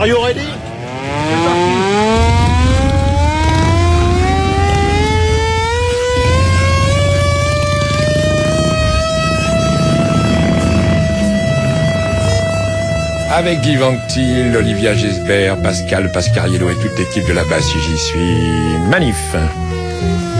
Are you ready? C'est parti. Avec Guy Vanctil, Olivia Gesbert, Pascal Pascariello et toute l'équipe de la basse, j'y suis. Manif.